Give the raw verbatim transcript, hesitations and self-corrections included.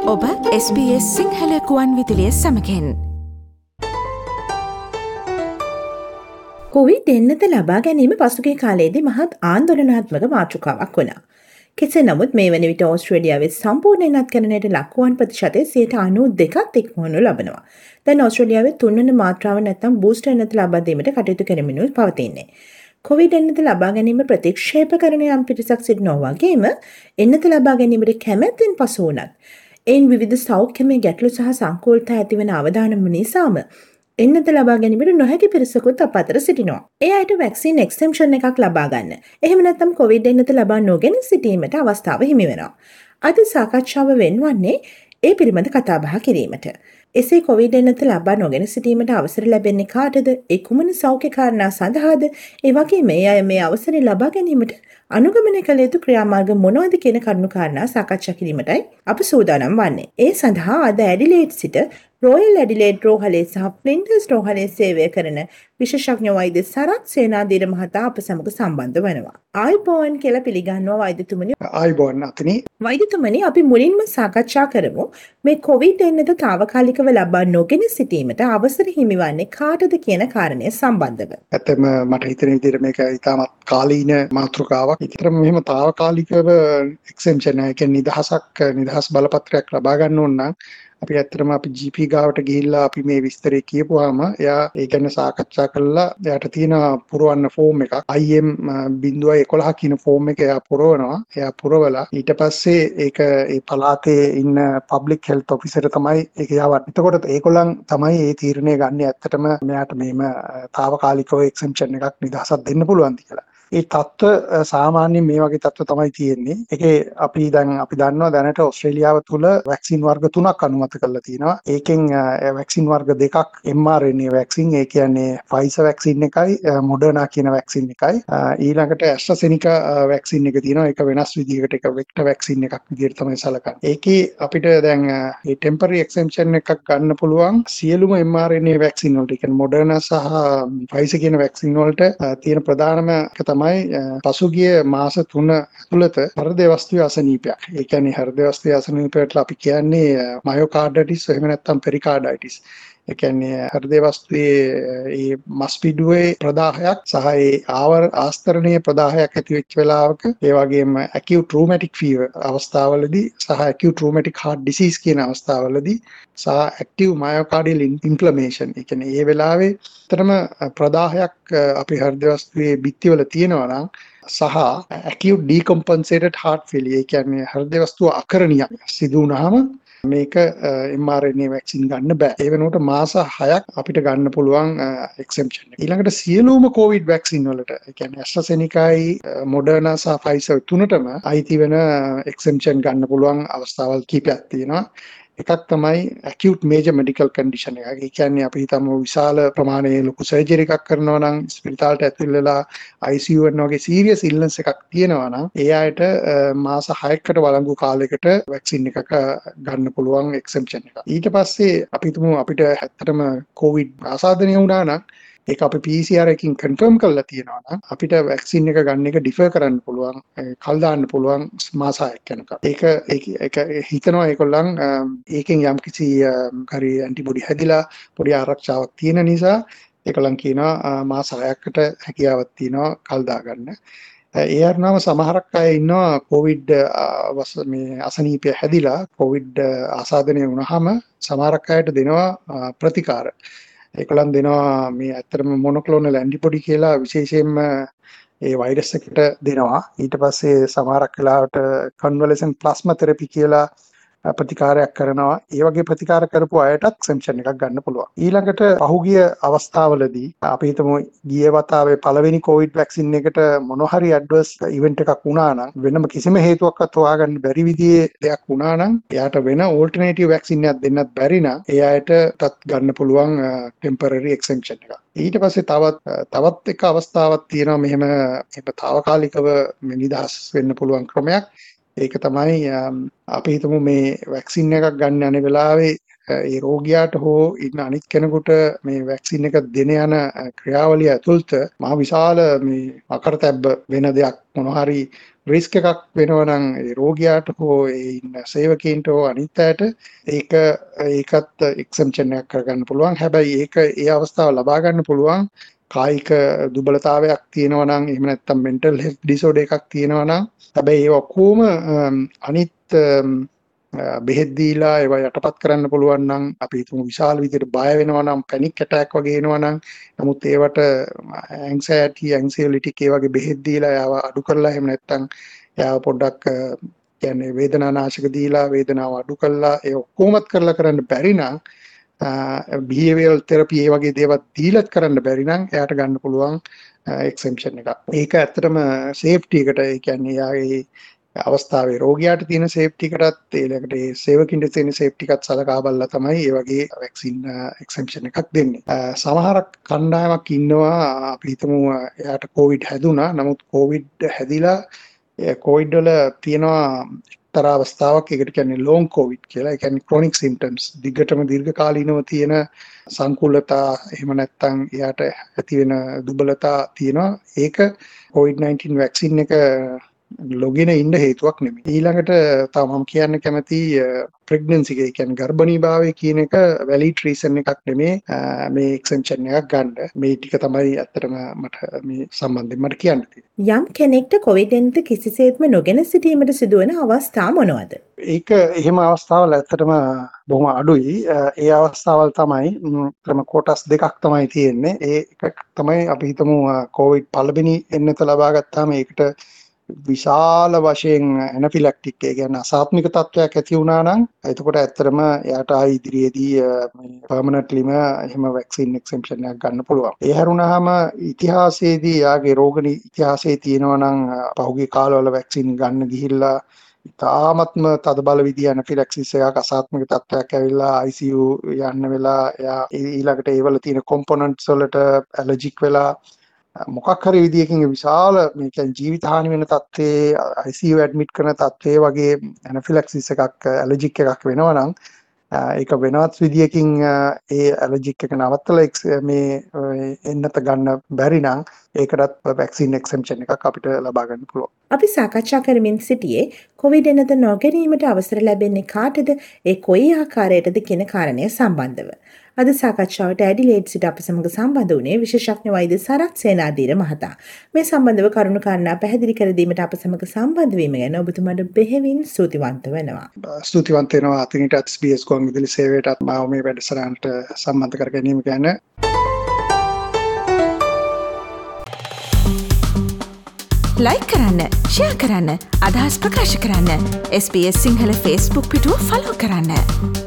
ඔබ S B S Sinhala කුවන් විදුලිය සමඟෙන් කොවිඩ් එන්නත ලබා ගැනීම පසුගිය කාලයේදී මහත් ආන්දෝලනාත්මක මාතෘකාවක් වුණා. කෙසේ නමුත් මේ වන විට ඕස්ට්‍රේලියාවේ සම්පූර්ණ එනත්කරණයට ලක්වුවන් ප්‍රතිශතය සියයට අනූ දෙකක් ඉක්මවනු ලබනවා. දැන් ඕස්ට්‍රේලියාවේ තුන්වන මාත්‍රාව නැත්නම් බූස්ටර් එන්නත ලබා දීමට කටයුතු කරමිනුයි පවතින්නේ. කොවිඩ් එන්නත ලබා ගැනීම ප්‍රතික්ෂේප කරන යම් පිරිසක් සිටිනවා වගේම එන්නත ලබා ගැනීමට කැමැත්තෙන් පසු වුණත් එයින් විවිධ සෞඛ්‍යමය ගැටලු සහ සංකෝල්තා ඇතිවන අවදානම නිසාම එන්නත ලබා ගැනීමට නොහැකි පිරිසකුත් අප අතර සිටිනවා. ඒ අයට වැක්සින් එක්සෙම්ෂන් එකක් ලබා ගන්න. එහෙම නැත්නම් කොවිඩ් එන්නත ලබා නොගෙන සිටීමට අවස්ථාව හිමි වෙනවා. අද සාකච්ඡාව වෙන්වන්නේ ඒ පිළිබඳ කතා බහ කිරීමට. එසේ කොවිඩ් එන්නත ලබා නොගෙන සිටීමට අවසර ලැබෙන්නේ කාටද? ඒ කුමන සෞඛ්‍ය කාරණා සඳහාද? ඒ වගේම මේ අය මේ අවසරය ලබා ගැනීමට අනුගමනය කළ යුතු ක්‍රියාමාර්ග මොනවද කියන කරුණු කාරණා සාකච්ඡා කිරීමටයි අප සූදානම් වන්නේ. ඒ සඳහා අද ඇඩිලේඩ් සිට රෝයල් ඇඩිලේඩ් රෝහලේ සහ ෆ්ලින්ටර්ස් රෝහලේ සේවය කරන විශේෂඥ වෛද්‍ය සරත් සේනාධීර මහතා අප සමග සම්බන්ධ වෙනවා. ආයුබෝවන් කියලා පිළිගන්නවා වෛද්‍යතුමනි. ආයුබෝවන් අතනි. වෛද්‍යතුමනි, අපි මුලින්ම සාකච්ඡා කරමු මේ කොවිඩ් එන්නත තාවකාලිකව ලබා නොගෙන සිටීමට අවසර හිමිවන්නේ කාටද කියන කාරණය සම්බන්ධව. ඇත්තම මට හිතෙන විදිහට මේක ඉතාමත් කාලීන මාතෘකාවක්. ඉතින් මෙහෙම තාවකාලිකව එක්සෙම්ෂන් එක නිදහසක් නිදහස් බලපත්‍රයක් ලබා ගන්න ඕන නම් අපි ඇත්තටම අපි ජී පී ගාවට ගිහිල්ලා අපි මේ විස්තරේ කියපුවාම එයා ඒ ගැන සාකච්ඡා කරලා එයාට තියෙන පුරවන්න ෆෝම් එකක් ආයි එම් එකොළහ කියන ෆෝම් එක එයා පුරවනවා. එයා පුරවලා ඊට පස්සේ ඒක ඒ පළාතේ ඉන්න පබ්ලික් හෙල්ත් ඔෆිසර් තමයි ඒක යවන්නේ. එතකොට ඒගොල්ලන් තමයි ඒ තීරණය ගන්න ඇත්තටම මෙයාට මේම తాවකාලිකව එක්සෙම්ෂන් එකක් නිදහසක් දෙන්න පුළුවන්ද කියලා. ඒ තත්ත්ව සාමාන්‍යයෙන් මේ වගේ තත්ත්ව තමයි තියෙන්නේ. ඒකේ අපි දැන් අපි දන්නවා දැනට ඕස්ට්‍රේලියාව තුල වැක්සින් වර්ග තුනක් අනුමත කරලා තියෙනවා. ඒකෙන් වැක්සින් වර්ග දෙකක් එම් ආර් එන් ඒ වැක්සින්, ඒ කියන්නේ ෆයිසර් වැක්සින් එකයි මොඩර්නා කියන වැක්සින් එකයි. ඊළඟට ඇස්ට්‍රාසෙනිකා වැක්සින් එක තියෙනවා. ඒක වෙනස් විදිහකට ඒක වෙක්ටර් වැක්සින් එකක් විදිහට තමයි සැලකන්නේ. ඒකේ අපිට දැන් මේ ටෙම්පරරි එක්සෙම්ෂන් එකක් ගන්න පුළුවන් සියලුම එම් ආර් එන් ඒ වැක්සින් වලට. ඒ කියන්නේ මොඩර්නා සහ ෆයිසර් කියන වැක්සින් වලට තියෙන ප්‍රධානම තමයි පසුගිය මාස තුන ඇතුළත හෘද වස්තුවේ අසනීපයක්. ඒ කියන්නේ හෘද වස්තුවේ අසනීපයට අපි කියන්නේ මයෝකාඩයිටිස් එහෙම නැත්නම් පෙරිකාඩයිටිස්. ඒ කියන්නේ හෘද වස්තුවේ ඒ මස්පිඩුවේ ප්‍රදාහයක් සහ ඒ ආවර ආස්තරණීය ප්‍රදාහයක් ඇති වෙච්ච වෙලාවක, ඒ වගේම acute rheumatic fever අවස්ථාවලදී සහ acute rheumatic heart disease කියන අවස්ථාවලදී සහ active myocardial inflammation, ඒ කියන්නේ ඒ වෙලාවේ ඇත්තටම ප්‍රදාහයක් අපි හෘද වස්තුවේ බිත්තිවල තියෙනවා නම් සහ acute decompensated heart failure, ඒ කියන්නේ හෘද වස්තුව අකරණියක් සිදු වුණාම මේක එම් ආර් එන් ඒ වැක්සින් ගන්න බෑ. ඒ වෙනුවට මාස හයක් අපිට ගන්න පුළුවන් එක්සෙම්ෂන් එක. ඊළඟට සියලුම කොවිඩ් වැක්සින් වලට, ඒ කියන්නේ ඇස්ට්‍රාසෙනිකායි මොඩර්නා සහ ෆයිසර් තුනටම අයිති වෙන එක්සෙම්ෂන් ගන්න පුළුවන් අවස්ථාවල් කිහිපයක් තියෙනවා. එකක් තමයි acute major medical condition එක. ඒ කියන්නේ අපි හිතමු විශාල ප්‍රමාණයේ ලොකු සර්ජරි එකක් කරනවා නම් ස්පිරිතාලට ඇතුල් වෙලා ආයි සී යූ වෙන වගේ සීරියස් ඉල්නස් එකක් තියෙනවා නම් ඒ අයට මාස හයකට වළංගු කාලයකට වැක්සින් එකක ගන්න පුළුවන් එක්සෙම්ෂන් එක. ඊට පස්සේ අපි හිතමු අපිට ඇත්තටම කොවිඩ් ආසාදනය වුණා නම් ඒක අපි පී සී ආර් එකකින් කන්ෆර්ම් කරලා තියෙනවා නම් අපිට වැක්සින් එක ගන්න එක ඩිෆර් කරන්න පුළුවන්, කල් දාන්න පුළුවන් මාස හයක් යනකම්. ඒක ඒක හිතනවා ඒගොල්ලන් ඒකෙන් යම්කිසි හරි ඇන්ටිබොඩි හැදිලා පොඩි ආරක්ෂාවක් තියෙන නිසා ඒගොල්ලන් කියනවා මාස හයකට හැකියාවක් තියෙනවා කල් දාගන්න. ඒ අරනම සමහරක් අය ඉන්නවා කොවිඩ් මේ අසනීපය හැදිලා කොවිඩ් ආසාදනය වුණාම සමහරක් අයට දෙනවා ප්‍රතිකාර. ඒකලන් දෙනවා මේ ඇත්තටම මොනොක්ලෝනල් ඇන්ටිබොඩි කියලා විශේෂයෙන්ම ඒ වෛරස් එකට දෙනවා. ඊට පස්සේ සමහරක් වෙලාවට කන්වලසන් ප්ලාස්මා තෙරපි කියලා ප්‍රතිකාරයක් කරනවා. ඒ වගේ ප්‍රතිකාර කරපු අයටත් එක්සෙම්ෂන් එකක් ගන්න පුළුවන්. ඊළඟට පහුගිය අවස්ථාවලදී අපි හිතමු ගිය වතාවේ පළවෙනි කොවිඩ් වැක්සින් එකට මොන හරි ඇඩ්වර්ස් ඉවෙන්ට් එකක් වුණා නම්, වෙනම කිසිම හේතුවක්වත් හොයාගන්න බැරි විදිහේ දෙයක් වුණා නම් එයාට වෙන ඕල්ටර්නේටිව් වැක්සින් එකක් දෙන්නත් බැරි නම් ඒ අයටත් ගන්න පුළුවන් ටෙම්පරරි එක්සෙම්ෂන් එකක්. ඊට පස්සේ තවත් තවත් එක අවස්ථාවක් තියෙනවා මෙහෙම එහෙම తాවකාලිකව නිදහස් වෙන්න පුළුවන් ක්‍රමයක්. ඒක තමයි අපි හිතමු මේ වැක්සින් එකක් ගන්න යන වෙලාවේ ඒ රෝගියාට හෝ ඉන්න අනිත් කෙනෙකුට මේ වැක්සින් එක දෙන යන ක්‍රියාවලිය ඇතුළත මහ විශාල මේ අකරතැබ්බ වෙන දෙයක් මොනවා හරි රිස්ක් එකක් වෙනවා නම් ඒ රෝගියාට හෝ ඒ ඉන්න සේවකීන්ට හෝ අනිත් අයට ඒක ඒකත් එක්සෙම්පෂන් එකක් කරගන්න පුළුවන්. හැබැයි ඒක ඒ අවස්ථාව ලබා ගන්න පුළුවන් කායික දුබලතාවයක් තියෙනවා නම් එහෙම නැත්නම් මෙන්ටල් හෙල්ත් ඩිසෝඩර් එකක් තියෙනවා නම්. හැබැයි ඒ ඔක්කොම අනිත් බෙහෙත් දීලා ඒවා යටපත් කරන්න පුළුවන් නම් අපි හිතමු විශාල විදිහට බය වෙනවා නම් පැනික් ඇටැක් වගේ එනවා නම් නමුත් ඒවට ඇන්සයිටි ඇන්සියලිටික් ඒ වගේ බෙහෙත් දීලා ඒව අඩු කරලා එහෙම නැත්නම් ඒව පොඩ්ඩක් කියන්නේ වේදනානාශක දීලා වේදනාව අඩු කරලා ඒ ඔක්කොමත් කරලා කරන්න බැරි නම් බිහේවියරල් තෙරපි ඒ වගේ දේවල් දීලත් කරන්න බැරි නම් එයාට ගන්න පුළුවන් එක්සෙම්පෂන් එක. ඒක ඇත්තටම සේෆ්ටි එකට ඒ කියන්නේ යාගේ අවස්ථාවේ රෝගියාට තියෙන සේෆ්ටි එකටත් ඊළඟට ඒ සේවකින්ට තියෙන සේෆ්ටි එකත් සලකා බලලා තමයි මේ වගේ වැක්සින් එක්සෙම්පෂන් එකක් දෙන්නේ. සමහර කණ්ඩායමක් ඉන්නවා අපි හිතමු එයාට කොවිඩ් හැදුනා. නමුත් කොවිඩ් හැදිලා ඒ කොවිඩ් වල තියෙනවා එක්තරා අවස්ථාවක් ඒකට කියන්නේ ලොං කොවිඩ් කියලා. ඒ කියන්නේ ක්‍රොනික් සිම්ප්ටම්ස් දිගටම දීර්ඝකාලීනව තියෙන සංකූලතා එහෙම නැත්නම් එයාට ඇති වෙන දුබලතා තියෙනවා. ඒක කොවිඩ් නයින්ටීන් වැක්සින් එක ලොගෙන ඉන්න හේතුවක් නෙමෙයි. ඊළඟට තව මම කියන්න කැමති ප්‍රෙග්නන්සි එක කියන්නේ ගර්භණීභාවය කියන එක වැලිඩ් රීසන් එකක් නෙමෙයි මේ එක්සෙම්පෂන් එකක් ගන්න. මේ ටික තමයි ඇත්තටම මට මේ සම්බන්ධයෙන් මට කියන්න තියෙන්නේ. යම් කෙනෙක්ට කොවිඩ් එන්ට කිසිසේත්ම නොගෙන සිටීමට සිදුවන අවස්ථා මොනවද? ඒක එහෙම අවස්ථාවල් ඇත්තටම බොහොම අඩුයි. ඒ අවස්ථාවල් තමයි ක්‍රම කොටස් දෙකක් තමයි තියෙන්නේ. ඒ එක තමයි අපි හිතමු කොවිඩ් පළවෙනි එන්නත ලබා ගත්තාම ඒකට විශාල වශයෙන් ඇනෆිලැක්ටික් ඒ කියන්නේ අසාත්මික තත්ත්වයක් ඇති වුණා නම් එතකොට ඇත්තටම එයාට ආයි ඉදිරියේදී මේ පර්මනන්ට්ලිම එහෙම වැක්සින් එක්සෙම්පෂන් එකක් ගන්න පුළුවන්. ඒ හැරුණාම ඉතිහාසයේදී යාගේ රෝගණි ඉතිහාසයේ තියෙනවා නම් පහුගිය කාලවල වැක්සින් ගන්න ගිහිල්ලා ඉතාමත්ම තදබල විදිය ඇනෆිලැක්සිස් එකක් අසාත්මික තත්ත්වයක් ඇවිල්ලා I C U යන්න වෙලා එයා ඊළඟට ඒවල තියෙන කොම්පොනන්ට්ස් වලට ඇලර්ජික් වෙලා මොකක් හරි විදියකින් විශාල මේ කියන්නේ ජීවිත හානි වෙන තත්ත්වයේ I C U ඇඩ්මිට් කරන තත්ත්වයේ වගේ ඇනෆිලැක්සිස් එකක් ඇලර්ජික් එකක් වෙනවා නම් ඒක වෙනවත් විදියකින් ඒ ඇලර්ජික් එක නවත්තලා මේ එන්නත ගන්න බැරි නම් ඒකටත් වැක්සින් එක්සෙම්පෂන් එකක් අපිට ලබා ගන්න පුළුවන්. අපි සාකච්ඡා කරමින් සිටියේ කොවිඩ් එනත නොගැනීමට අවසර ලැබෙන්නේ කාටද, ඒ කොයි ආකාරයටද කියන කාරණය සම්බන්ධව. අද සාකච්ඡාවට ඇඩිලේඩ් සිට අප සමග සම්බන්ධ වුණේ විශේෂඥ වෛද්‍ය සරත් සේනාධීර මහතා. මේ සම්බන්ධව කරුණු කාරණා පැහැදිලි කර දීමට අප සමග සම්බන්ධ වීම ගැන ඔබතුමාට බෙහෙවින් ස්තුතිවන්ත වෙනවා. ස්තුතිවන්ත වෙනවා අතිනිට S B S ගුවන් විදුලි සේවයටත් මාව මේ වැඩසටහනට සම්බන්ධ කර ගැනීම ගැන. ලයික් කරන්න, ෂෙයා කරන්න, අදහස් ප්‍රකාශ කරන්න. S B S Sinhala Facebook පිටුව ෆලෝ කරන්න.